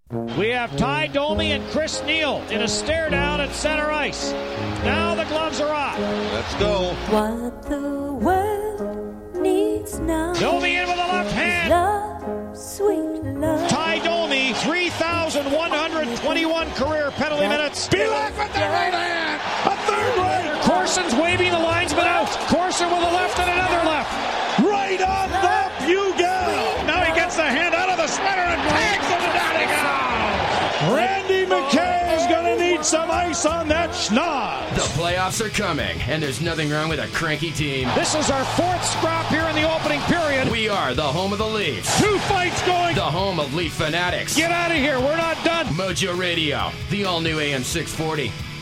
We have Ty Domi and Chris Neal in a stare down at center ice. Now the gloves are off. Let's go. What the world needs now. Domi in with a left hand. Love, sweet love. Ty Domi, 3,121 career penalty minutes. Belak with the right hand. A third right. Corson's waving the linesman out. Corson with a left and another left. Right on the bugle. Now he gets the hand out of the sweater and tags him down he goes. Randy McKay is going to need some ice on that schnoz. The playoffs are coming, and there's nothing wrong with a cranky team. This is our fourth scrap here in the opening period. We are the home of the Leafs. 2 fights going. The home of Leaf fanatics. Get out of here. We're not done. Mojo Radio, the all-new AM 640.